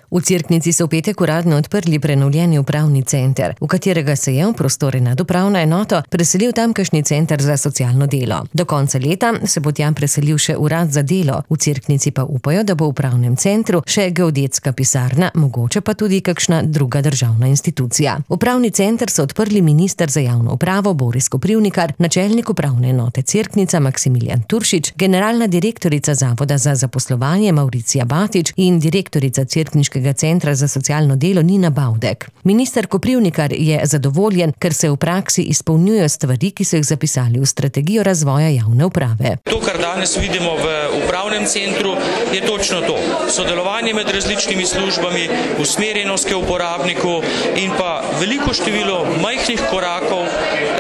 V Cerknici so v petek uradno odprli prenovljeni upravni center, v katerega se je v prostore nad upravno enoto preselil tamkajšnji center za socialno delo. Do konca leta se bo tja preselil še urad za delo, v Cerknici pa upajo, da bo v upravnem centru še geodetska pisarna, mogoče pa tudi kakšna druga državna institucija. Upravni center so odprli minister za javno upravo Boris Koprivnikar, načelnik upravne enote Cerknica Maksimilijan Turšič, generalna direktorica Zavoda za zaposlovanje Mauricija Batič in direktorica Cerkniškega centra za socialno delo Nina Bavdek. Minister Koprivnikar je zadovoljen, ker se v praksi izpolnjujejo stvari, ki so jih zapisali v strategijo razvoja javne uprave. To, kar danes vidimo v upravnem centru, je točno to. Sodelovanje med različnimi službami, usmerjenost k uporabniku in pa veliko število majhnih korakov,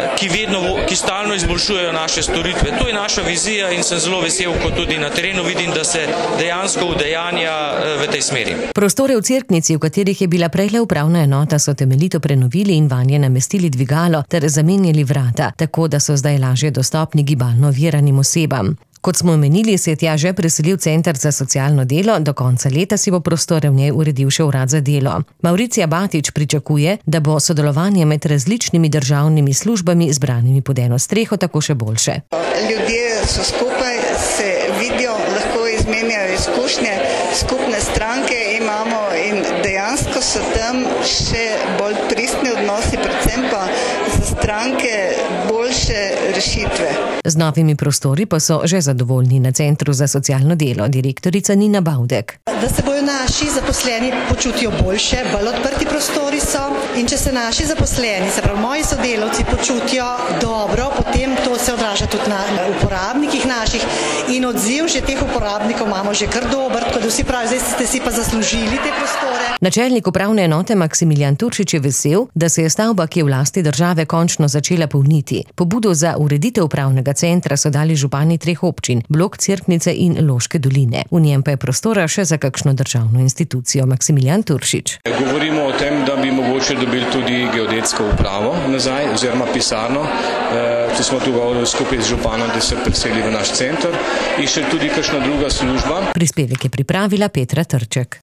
ki stalno izboljšujejo naše storitve. To je naša vizija in sem zelo vesel, ko tudi na terenu vidim, da se dejansko udejanja v tej smeri. Prostore v Cerknici, v katerih je bila prej le upravna enota, so temeljito prenovili in vanje namestili dvigalo ter zamenjali vrata, tako da so zdaj lažje dostopni gibalno oviranim osebam. Kot smo omenili, se je tja že preselil center za socialno delo, do konca leta si bo prostore v njej uredil še urad za delo. Mauricija Batič pričakuje, da bo sodelovanje med različnimi državnimi službami zbranimi pod eno streho tako še boljše. Ljudje so skupaj, se vidijo, lahko izmenjajo izkušnje, skupne stranke imamo in dejansko so tam še bolj pristni odnosi, predvsem pa za stranke boljše rešitve. Z novimi prostori pa so že zadovoljni na Centru za socialno delo, direktorica Nina Bavdek. Da se bojo naši zaposleni počutijo boljše, bolj odprti prostori so in če se naši zaposleni, se pravi moji sodelavci, počutijo dobro, potem to se odraža tudi na uporabnikih naših in odziv že teh uporabnikov imamo že kar dober, tako da vsi pravijo, zdaj ste si pa zaslužili te prostore. Načelnik upravne enote Maksimilijan Turšič je vesel, da se je stavba, ki je v lasti države, končno začela polniti. Pobudo za ureditev upravnega centra so dali župani 3 občin, Blok, Cerknice in Loške doline. V njem pa je prostora še za kakšno državno institucijo. Maksimilijan Turšič. Govorimo o tem, da bi mogoče dobili tudi geodetsko upravo nazaj oziroma pisarno. Tu smo tu govorili skupaj z županom, da se preseli v naš center in še tudi kakšna druga služba. Prispevek je pripravila Petra Trček.